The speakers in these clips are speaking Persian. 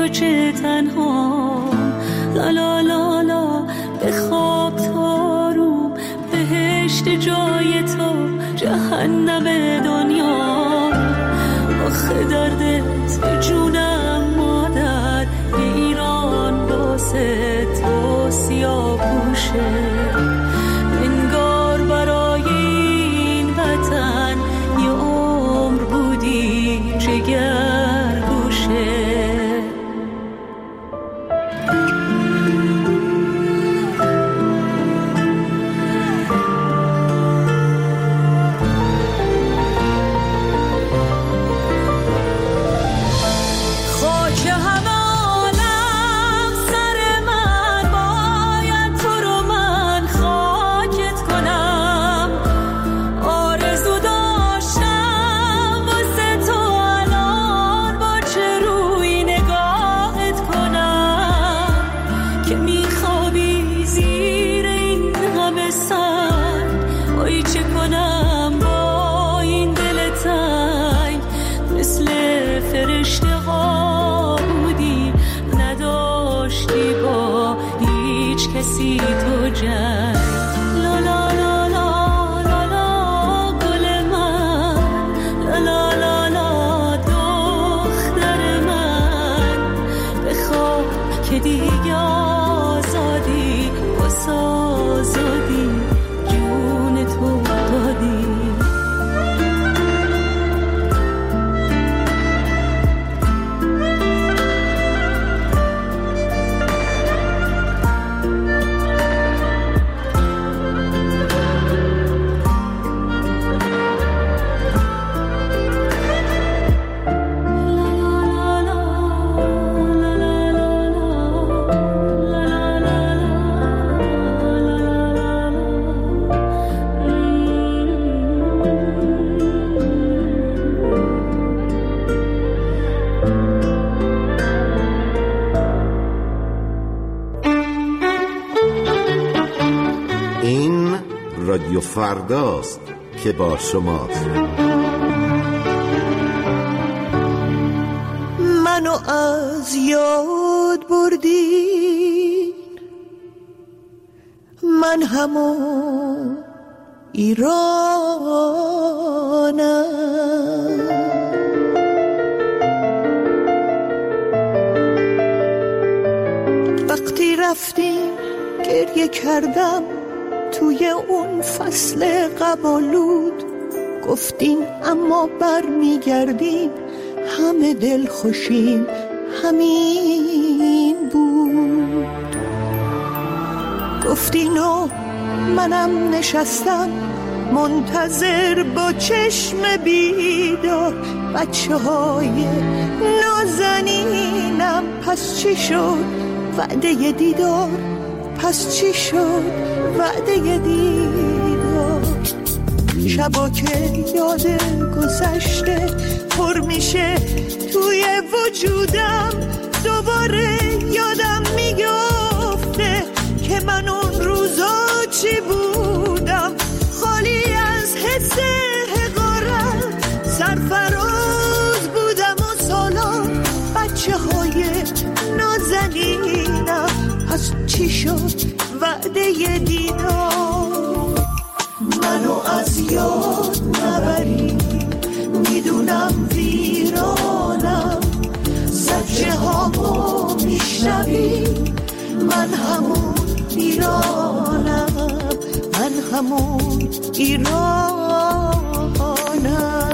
چه تنها. لا لا لا لا به خواب تاروم، بهشت جای تو جهنم دنیا. آخه دردت به جونم مادر، ایران واسه تو سیاه پوشه. انگار برای این وطن یه عمر بودی جگر گوشه. کسی تو جای. لا لا لا لا لا لا گل من، لا لا لا لا دختر من. بخواب که دیگه آزادی، واسه آزادی جون تو دادی. رادیو فرداست که با شماست. منو از یاد بردین، من همون ایرانم. وقتی رفتین گریه کردم توی اون فصل قبالود. گفتین اما بر میگردیم، همه دل خوشیم، همین بود. گفتین و منم نشستم منتظر با چشم بیدار. بچه های نازنینم پس چی شد وعده دیدار؟ پس چی شد وعده دیدار؟ شبا که یاد گذشته پر میشه توی وجودم، دوباره یادم میگفته که من اون روزا چی بودم. خالی از حس حقارت، سرفراز بودم و سالان. بچه های نازنینم پس چی شد وعده دیدار؟ منو از یاد نبری، میدونم ویرانم. زجه هامو میشنوی، من همون ایرانم، من همون ایرانم.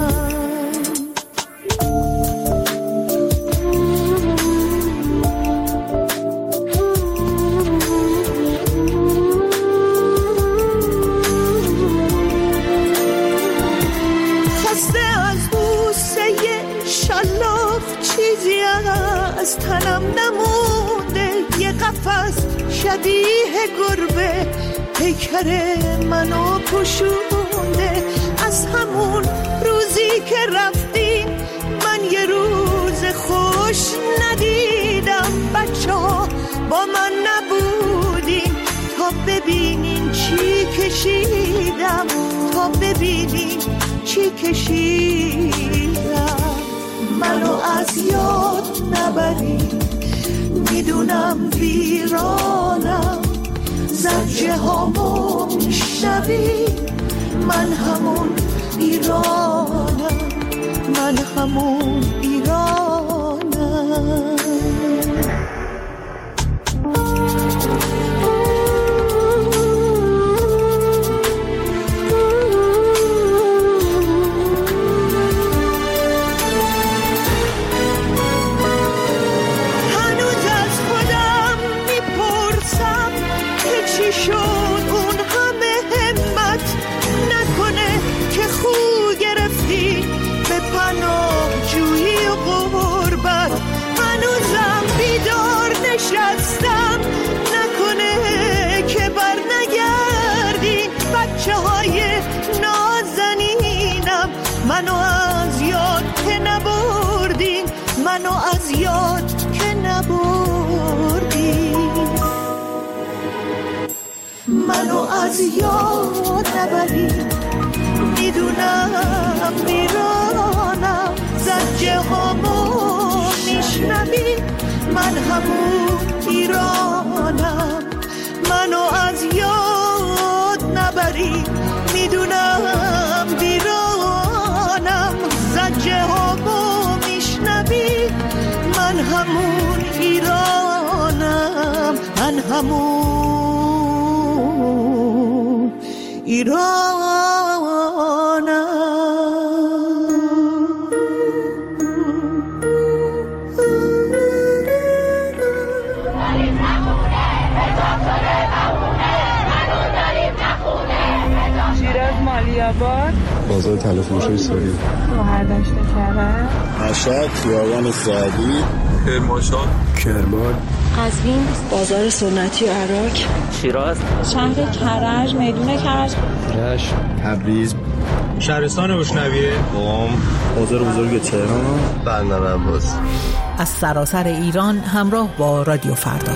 چیزی از تنم نمونده، یه قفس شبیه گربه پیکر منو پوشونده. از همون روزی که رفتیم من یه روز خوش ندیدم. بچه ها با من نبودیم تا ببینین چی کشیدم، تا ببینین چی کشیدم. منو از یاد نبری، میدونم ویرانم، زجه هامو میشنوی، من همون ایرانم، من همون ایرانم. نشستم نکنه که بر نگردی، بچه های نازنینم منو از یاد که نبردی، منو از یاد که نبردی، منو از یاد نبری. میدونم میرانم، زجه هامو میشنوی، من همون ایرانم، منو از یاد نبری. میدونم ویرانم، زجه هامو میشنوی، من همون ایرانم، من همون ایرانم. بازار تلفروشی سوری، شهردشت کرد، مشهد، خیابان سعدی، کرمانشاه، کرمان، قزوین، بازار سنتی و عراق، شیراز، شهر کرج، میدون کرج، رشت، تبریز، شهرستان بوشنویه، قم، بازار بزرگ تهران، بندر عباس. از سراسر ایران همراه با رادیو فردا.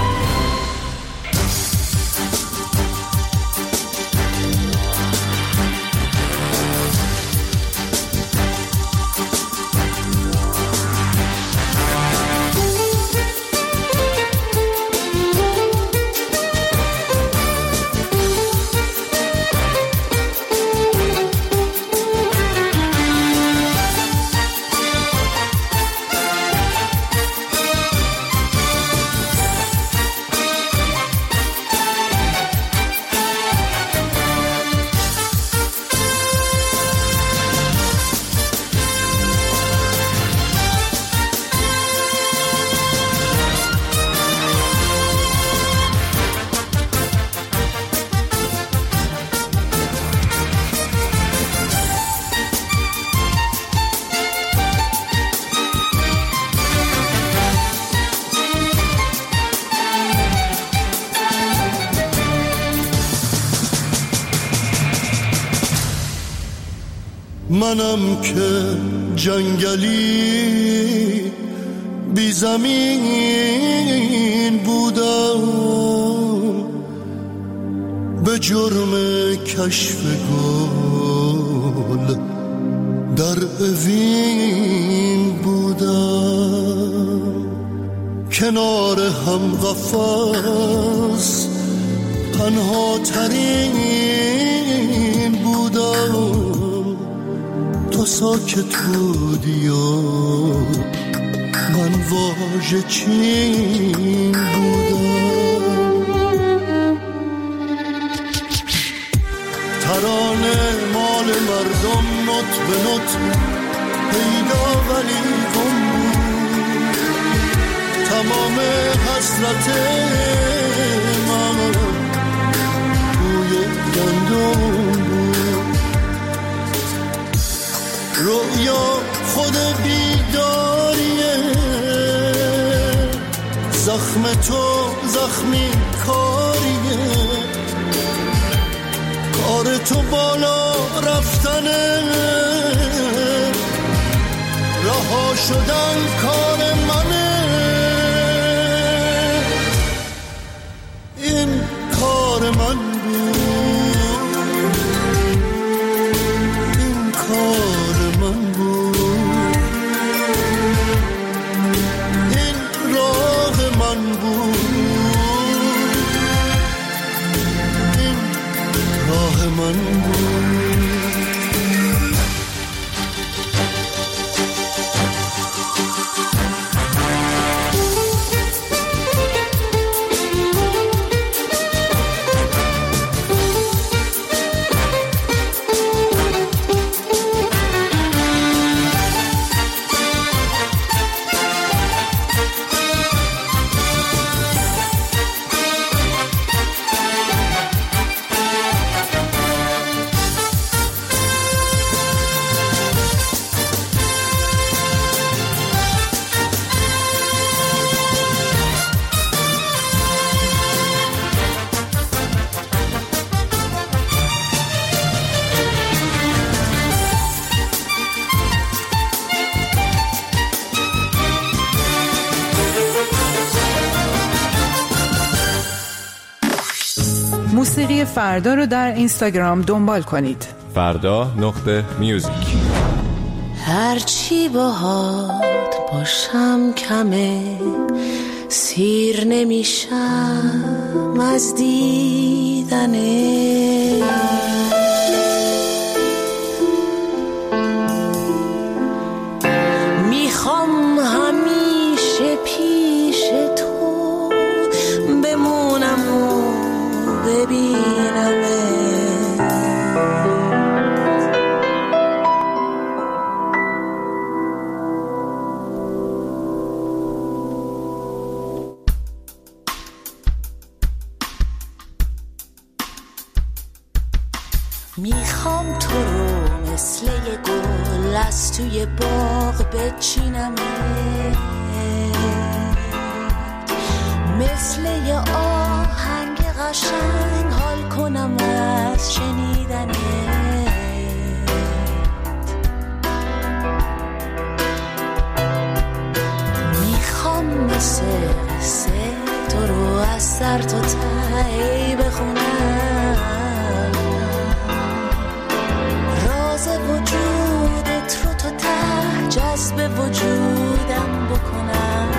منم که جنگلی بی زمین بودم، به جرم کشف گل در اوین بودم، کنار هم قفس تنها ترین بودم، تو ساکت بودی و من واژه چین بودم، ترانه مال مردم نوت به نوت پیدا ولی گم بود، تمام حسرت من بوی گندم بود، رویا خود بیداریه، زخم تو زخمی کاریه، کار تو بالا رفتنه، رها شدن کار منه، این کار من بود، این کار من بود، این راه موسیقی فردا رو در اینستاگرام دنبال کنید. فردا.music. هرچی باهات باشم کمه، سیر نمیشم از دیدنه. میخوام همیشه پیش تو بمونم و ببینمه. میخوام تو رو مثل یه گل از توی باغ بچینمه، مثل یه آهنگ قشنگ حال کنم از شنیدنه. میخوام مثل تو رو از سر تا ته بخونم، وجودت رو تا ته جذب وجودم بکنم.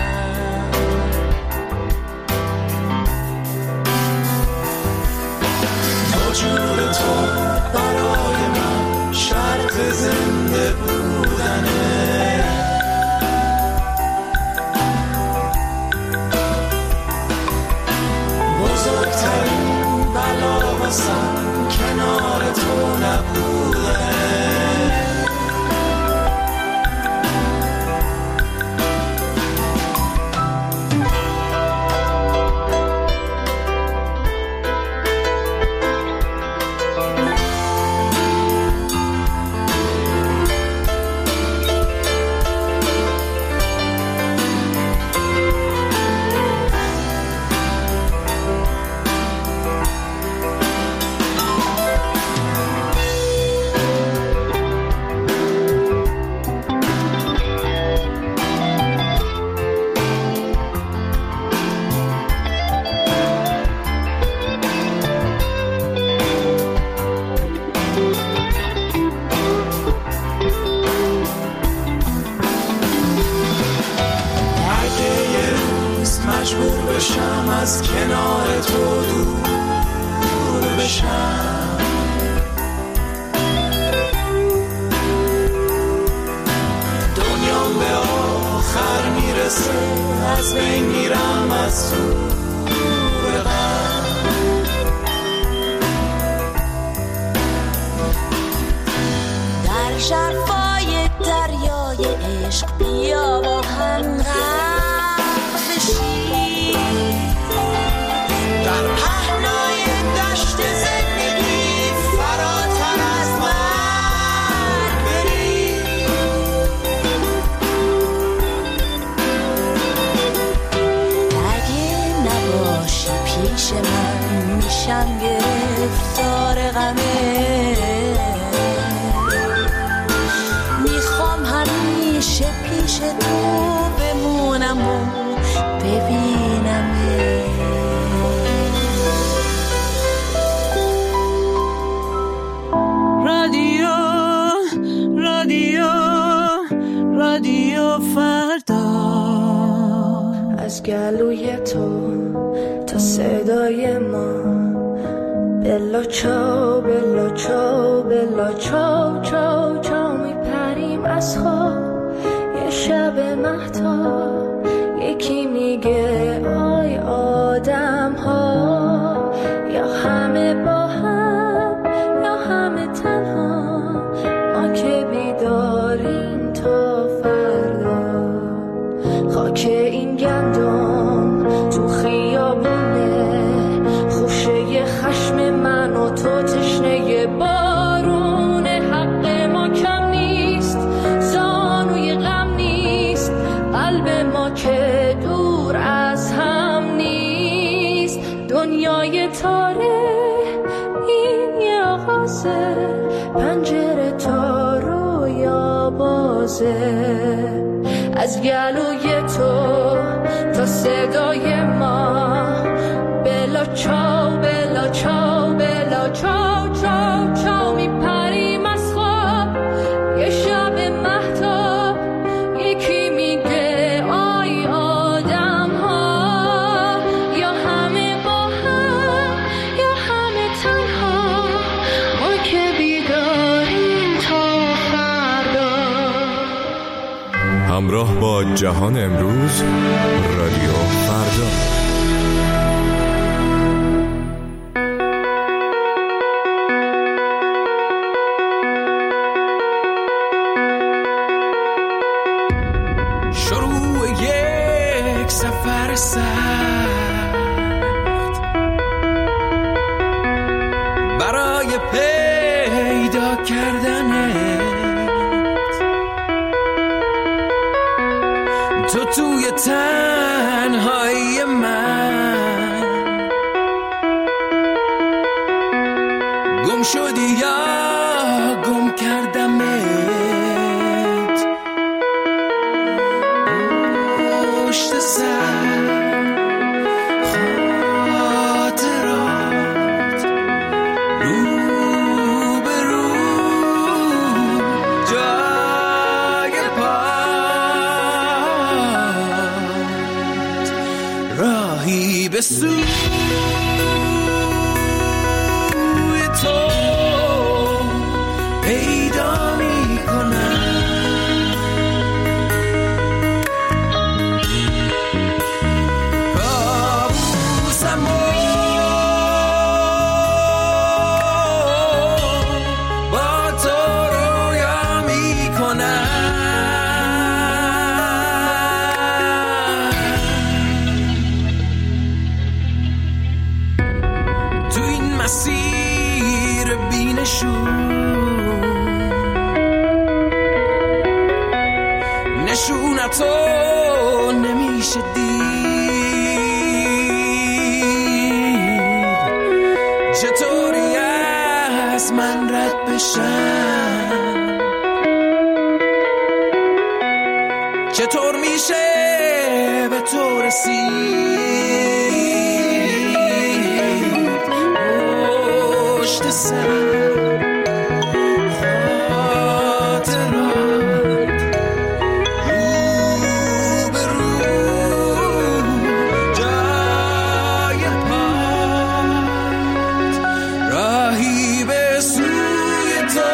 وجود تو برای من شرط زنده بودنه. بزرگترین بلا واسم کنار تو نبودنه. مجبور بشم از کنار تو دور بشم، دنیام به آخر میرسه از بین میرم از دور غم. در شرفای دریای عشق بیا با هم در پهنای دشت زندگی فراتر از مرگ بریم. اگه نباشی پیش من میشم گرفتار غمه. میخوام همیشه پیش تو بمونم و ببینمه. رادیو فردا، از گلوی تو تا صدای ما، بلا چاو بلا چاو بلا چاو چاو چاو میپریم از خواب. یه شب مهتاب یکی میگه آی آدم ها، یا همه با هم یا همه تنها، ما که بیداریم تا فردا. خاک این گندم تو خیابونه، خوشه خشم من و تو تشنه بارونه. حق ما کم نیست، زانوی غم نیست، قلب ما که دور از هم نیست. دنیای تاره این یه آغازه، پنجره تا رویا بازه. از گلوی تو تا صدای ما، بلا چاو بلا چاو با جهان امروز، رادیو فردا. شروع یک سفر سخت برای پیدا کردنت، تو توی تنهایی من گم شدی یا گم کردمت، پشت سر خاطرات رو به رو جای پات راهی به سوی تو پیدا می کنم. مسیر بینشون نشونتو نمیشه دید، چطوری از من رد بشم، چطور میشه به تو رسید، پشت سر خاطرات رو به رو جای پات راهی به سوی تو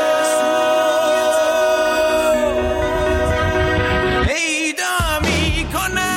پیدا می کنم.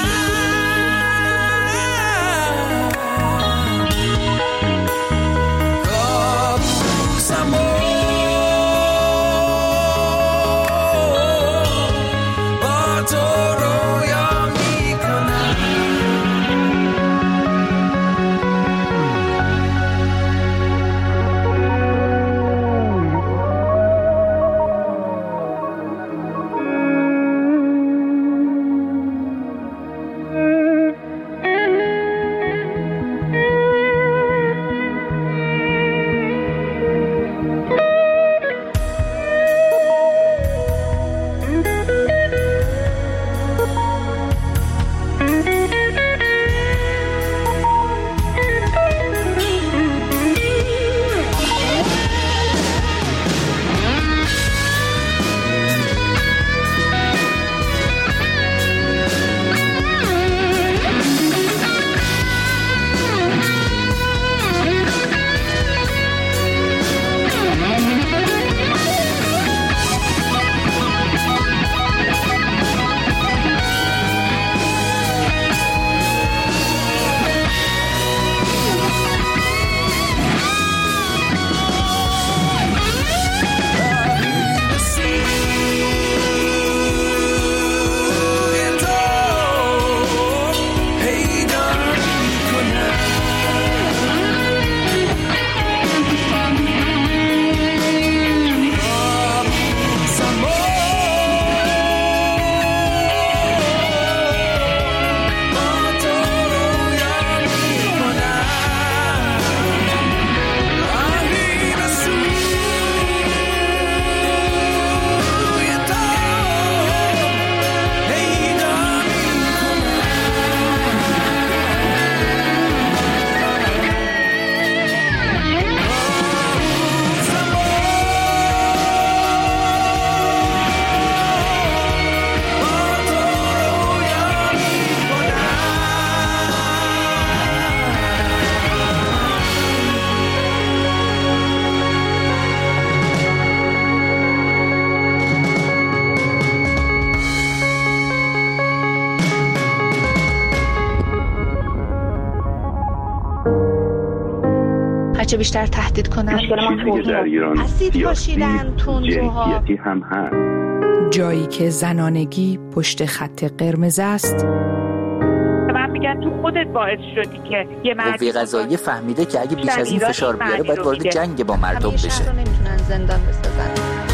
بچه بیشتر تهدید کنن. مشکل ما توهین اسید پاشیدن تندروها هم هست. جایی که زنانگی پشت خط قرمز است. من میگن تو خودت باعث شدی که یه قوه قضاییه فهمیده که اگه بیش از این فشار بیاره باید وارد جنگ با مردم بشه. همیشه رو نمیتونن زندان بسازن.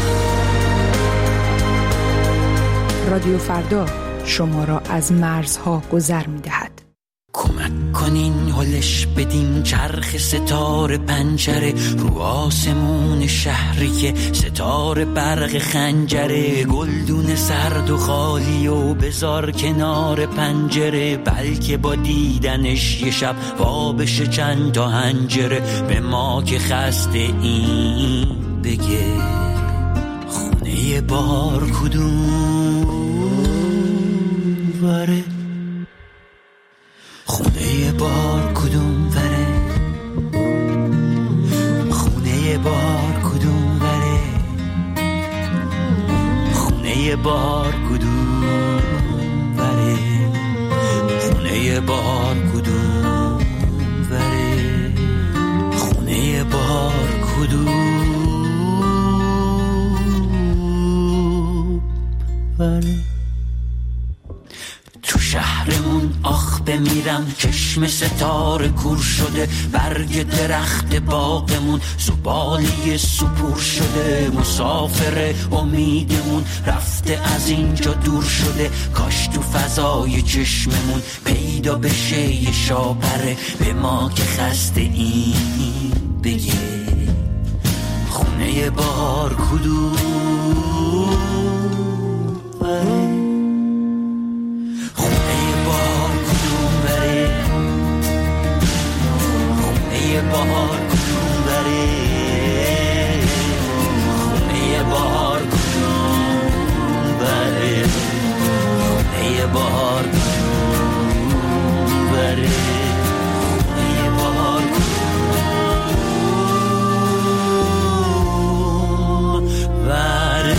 رادیو فردا شما را از مرزها گذر می‌دهد. کمک کنین هلش بدین چرخ ستاره پنجره رو آسمون شهری که ستاره برق خنجره گلدون سرد و خالی و بذار کنار پنجره بلکه با دیدنش یه شب وا بشه چند تا حنجره به ما که خسته این بگه خونه بار کدوم وره خونه بار کدوم وره خونه بار کدوم وره خونه بار کدوم وره خونه بار کدوم وره خونه بار کدوم وره تو شهرمون آخ بمیرم چشم ستاره کور شده برگ درخت باغمون زباله سپور شده مسافر امیدمون رفته از اینجا دور شده کاش تو فضای چشممون پیدا بشه یه شاپره به ما که خسته این بگه خونه بار کدوم بهار کدوم بره خونه بهار کدوم بره خونه بهار کدوم بره خونه بهار کدوم بره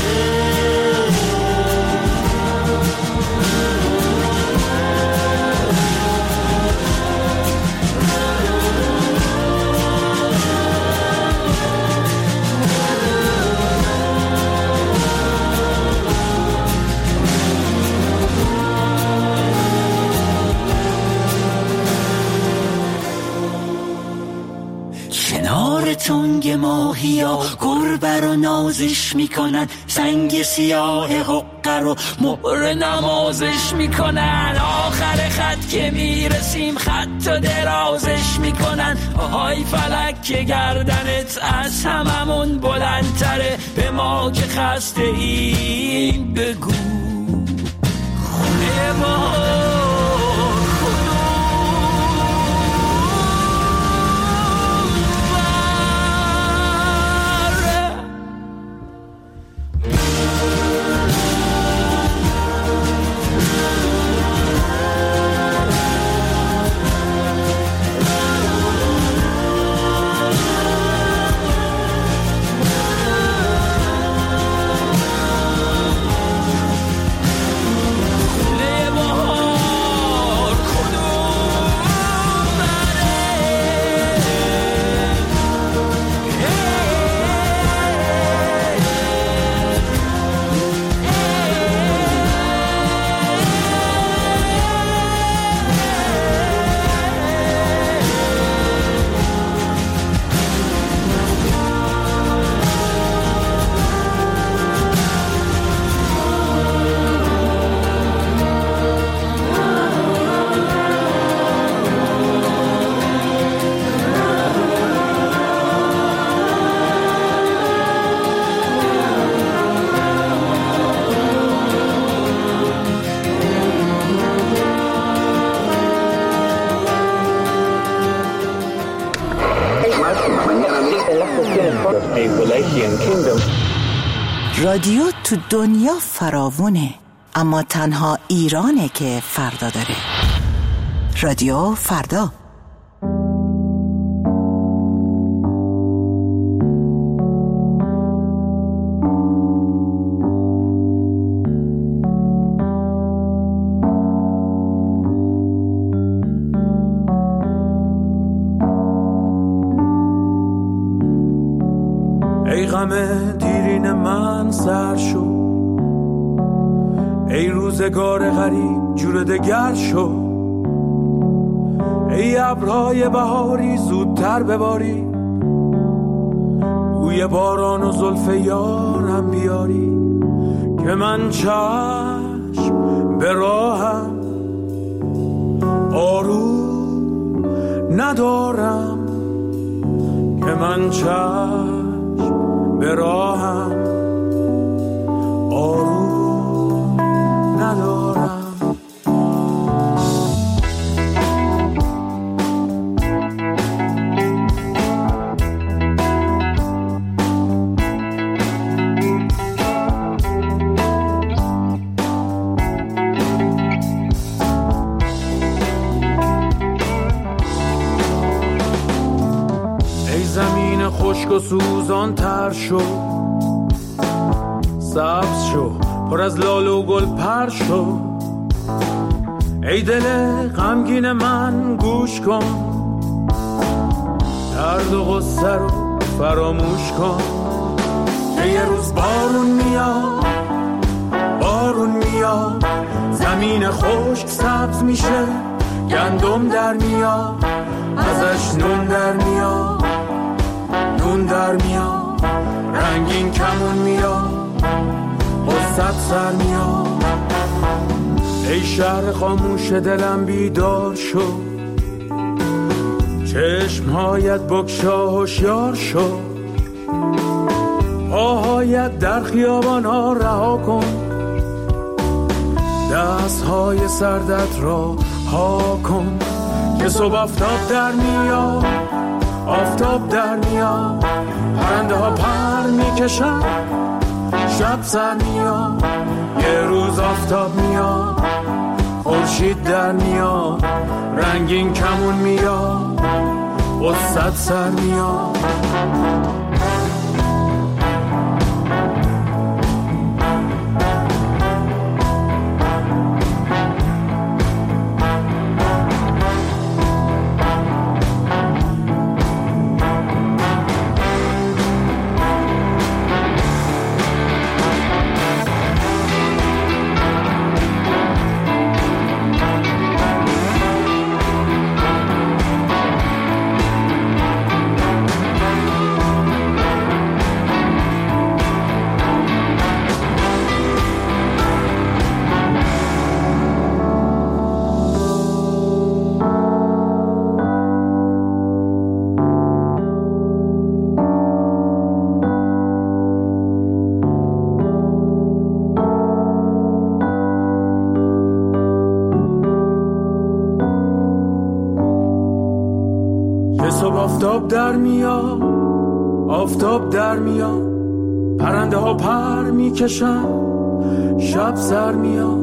تنگ ماهیا گربه رو نازش میکنن سنگ سیاه حقه رو مهر نمازش میکنن آخر خط که میرسیم خط و درازش میکنن آهای فلک که گردنت از هممون بلندتره به ما که خسته این بگو خونه ما رادیو تو دنیا فراوونه اما تنها ایرانه که فردا داره. رادیو فردا. همه دیرین من سر شد، ای روزگار غریب جور دگر شد، ای ابرهای بهاری زودتر بباری، بوی باران و زلف یارم بیاری، که من چشم به راهم آروم ندارم، که من چشم به راهم آروم ندارم. خشک و سوزان تر شو، سبز شو، پر از لاله و گل پر شو، ای دل غمگین من گوش کن، درد و غصه رو فراموش کن، که یه روز بارون میاد، بارون میاد، زمین خشک سبز میشه، گندم در میاد، ازش نون در میاد، نون در میاد، رنگین کمون میاد، قصت سر میاد، ای شهر خاموش دلم بیدار شو، چشمهایت بگشا هوشیار شو، پاهایت در خیابان ها رها کن، دستهای سردت را ها کن، که صبح آفتاب در میاد، آفتاب در میاد، پرنده ها پر میکشن، شب سر میاد، یه روز آفتاب میاد، خورشید در میاد، رنگین کمون میاد، قصت سر میاد. آفتاب در میاد، آفتاب در میاد، پرنده ها پر میکشن، شب سر میاد.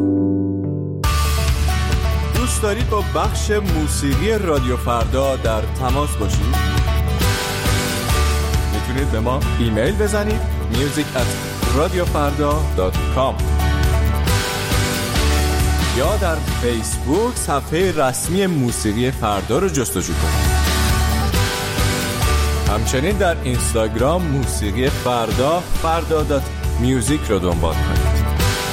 دوست دارید با بخش موسیقی رادیو فردا در تماس باشید؟ میتونید به ما ایمیل بزنید music@radiofarda.com یا در فیسبوک صفحه رسمی موسیقی فردا رو جستجو کنید. همچنین در اینستاگرام موسیقی فردا.music رو دنبال کنید.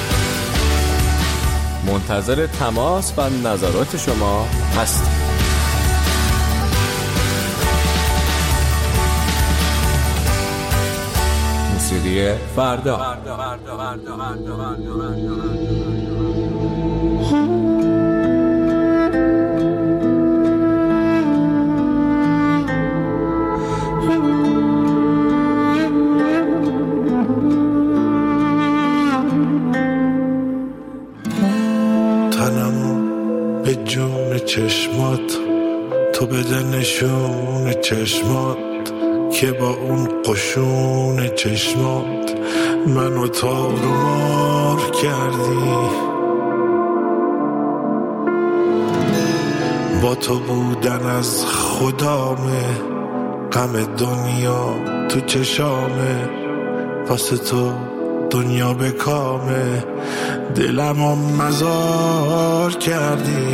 منتظر تماس و نظرات شما هستیم. موسیقی فردا. به جون چشمات تو بده نشون چشمات، که با اون قشون چشمات منو تار و مار کردی. با تو بودن از خدامه، غم دنیا تو چشامه، واسه تو دنیا به کامه، دلمو مزار کردی.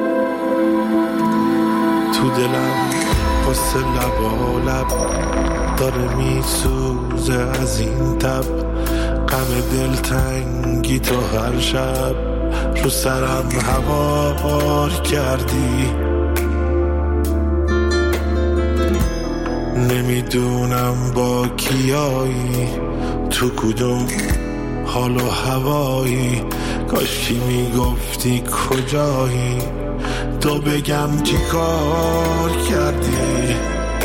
تو دلم قصه لب و لب داره میسوزه از این تب، غم دلتنگی تو هر شب رو سرم هوار کردی. نمیدونم با کیایی، تو کدوم حال و هوایی، کاش کی میگفتی کجایی، تو بگم چی کار کردی.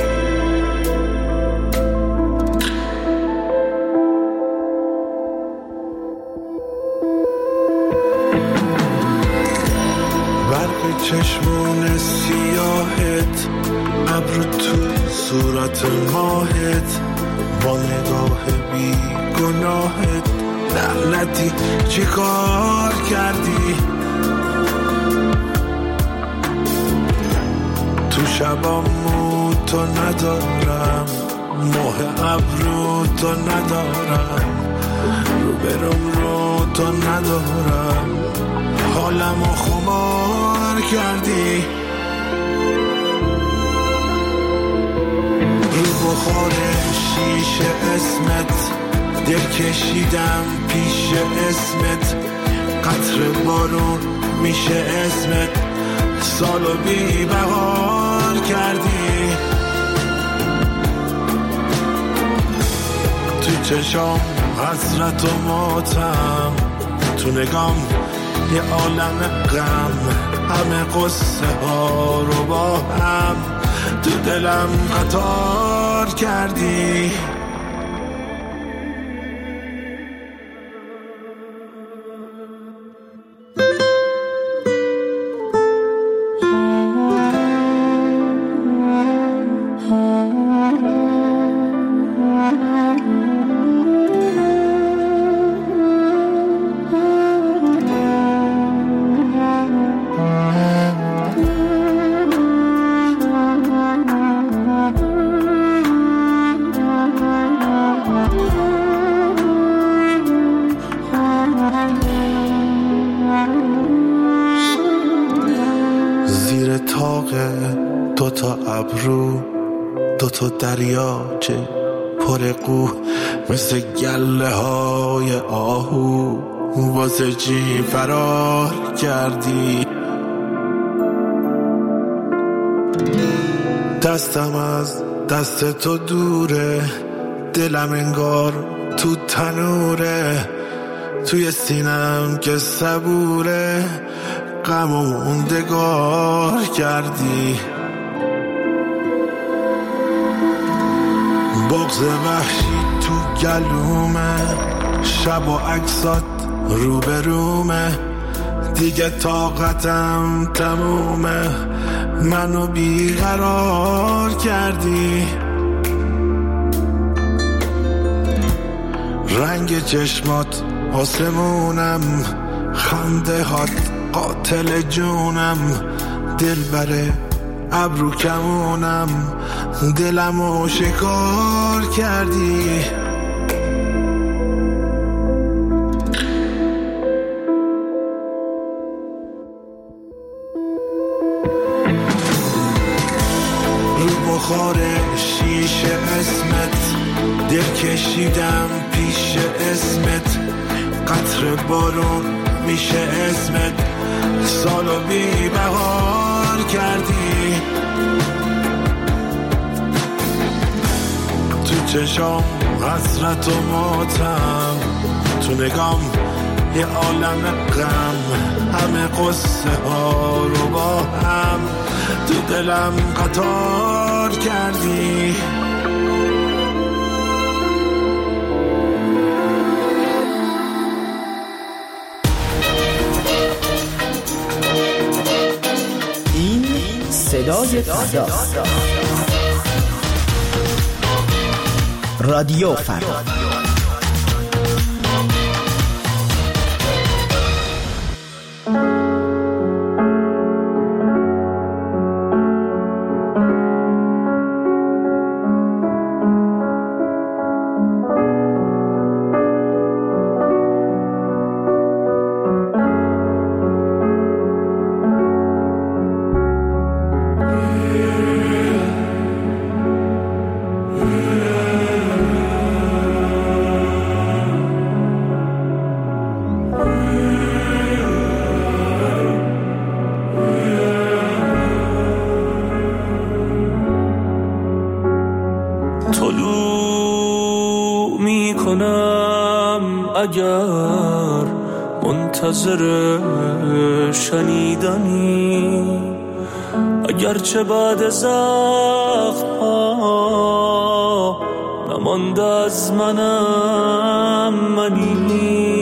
برق چشمون سیاهت، ابرو تو صورت ماهت، با نگاه بی گناهت، لعنتی چی کار کردی. تو شبامو تو ندارم، ماه ابرو تو ندارم، رو برم رو تو ندارم، حالمو خمار کردی. رو بخار شیشه اسمت، دل کشیدم پیش اسمت، قطر بارون میشه اسمت، سالو بی بهار کردی. تو چشام حسرت و ماتم، تو نگام یه عالم غم، همه قصه ها رو با هم تو دلم قطار کردی. دوتا ابرو، دوتا دریاچه پر قو، مثل گله های آهو، واسه چی فرار کردی. دستم از دست تو دوره، دلم انگار تو تنوره، توی سینم که صبوره، غم و موندگار کردی. بغض وحشی تو گلومه، شب و عکسات روبرومه، دیگه طاقتم تمومه، منو بیقرار کردی. رنگ چشمات آسمونم، خنده هات قاتل جونم، دل بره ابرو کمونم، دلمو شکار کردی. رو بخار شیشه اسمت، دل کشیدم پیش اسمت، قطر بارون میشه اسمت، سالو بی بهار کردی. تو چشام حسرت و ماتم، تو نگام یه عالم غم، همه قصه ها رو با هم تو دلم قطار کردی. این صدای فرداست. رادیو فردا. Yeah. اگر منتظر شنیدنی، اگرچه بعد زخم ها نمانده از منم منی،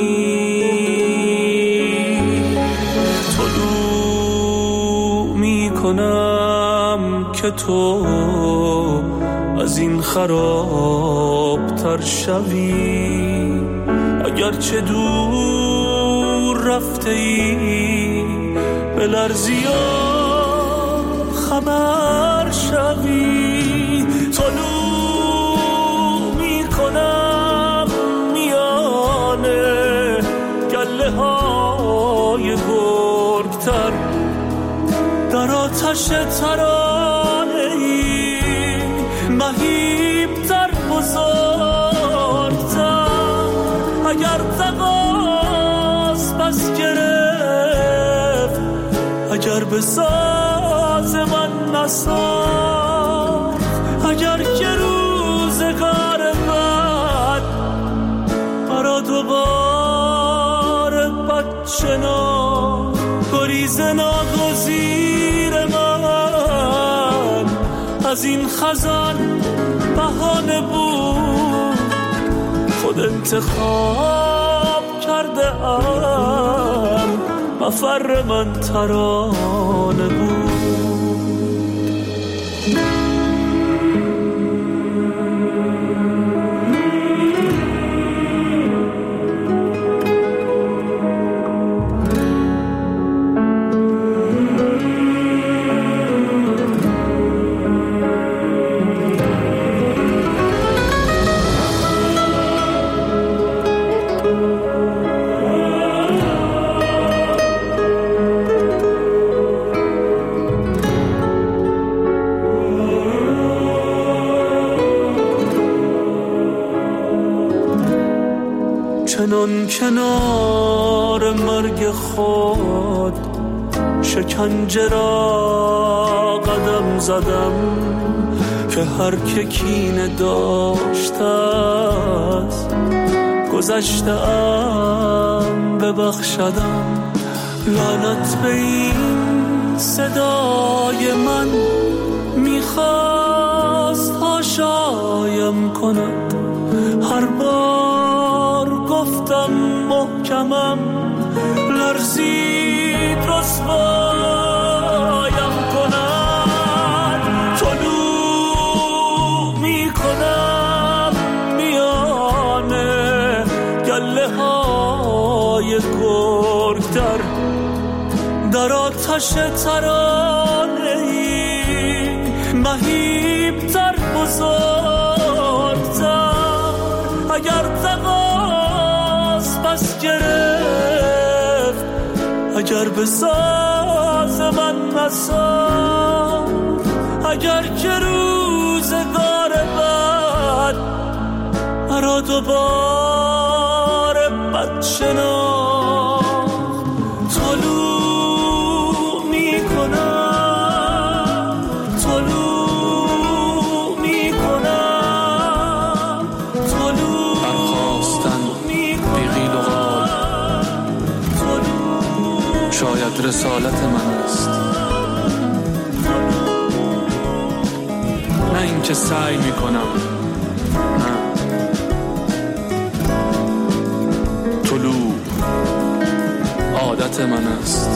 طلوع می کنم که تو از این خراب تر شوی، اگرچه دور رفته ای بلرزی و خبر شوی، طلوع می کنم میانه گله های گرگتر، در آتش ترانه ای مهیبتر بزرگتر، اگر تقاس پس گرفت، اگر به ساز من نساخت، اگر که روزگار بد برا دوباره بد شناخت، گریز ناگزیر من از این خزان بهانه بود، خود انتخاب کرده ام مفر من ترانه بود. چنان کنار مرگ خود شکنجه را قدم زدم، که هر که کینه داشته است گذشته ام ببخشدم، لعنت به این صدای من میخواست هاشایم کند، هر بار گفتم محکمم لرزید رسوایم کند، طلوع می کنم میانه گله های گرگتر، در آتش ترانه ای مهیبتر بزرگتر، اگر تقاس پس گرفت، اگر به ساز من نساخت، اگر که روزگار بد مرا دوباره بد شناخت، طلوع می کنم، طلوع می کنم، طلوع برخواستن بیغیل و غال، شاید رسالت من است، نه این که سعی می کنم، نه، طلوع عادت من است.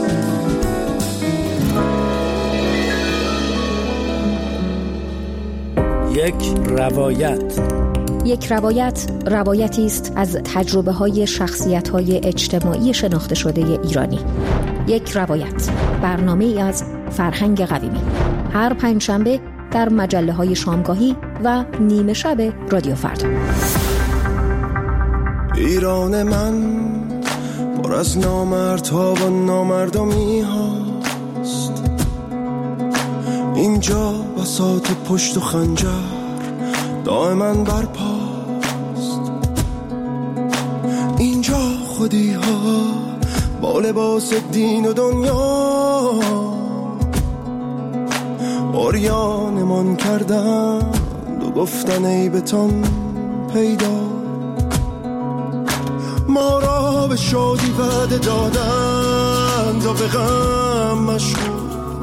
یک روایت روایتی است از تجربه‌های شخصیت‌های اجتماعی شناخته شده ایرانی. یک روایت، برنامه‌ای از فرهنگ قویمی، هر پنجشنبه در مجله‌های شامگاهی و نیمه شب رادیو فردا. ایران من پر از نامردها و نامردمی هاست، اینجا بساط پشت و خنجر دائما برپاست، اینجا خودی ها با لباس دین و دنیا عریانمان کردند و گفتن ای بتان پیدا، ما را به شادی وعده دادن تا به غم مشغول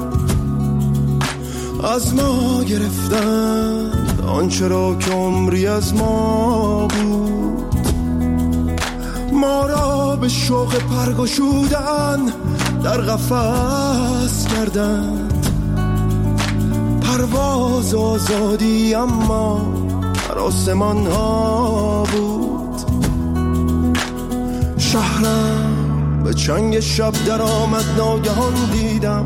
از ما گرفتن آنچه را که عمری از ما بود. ما را به شوق پرگشودن در قفس کردن، پرواز آزادی اما در آسمان ها بود. شهرم به چنگ شب در آمد ناگهان دیدم،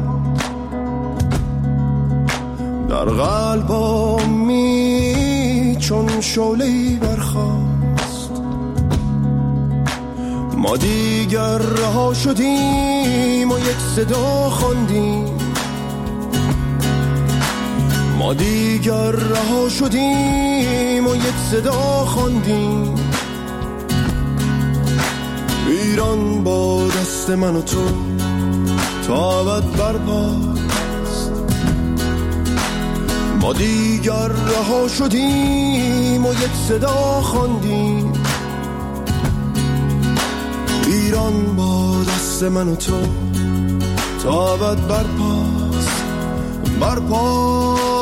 در قلبم چون شعله‌ای برخاست. ما دیگر رها شدیم و یک صدا خواندیم، ما دیگر رها شدیم و یک صدا خواندیم. ایران با دست من و تو تا ابد برپاست. ما دیگر رها شدیم و یک صدا خواندیم. ایران با دست من و تو تا ابد برپاست، برپاست.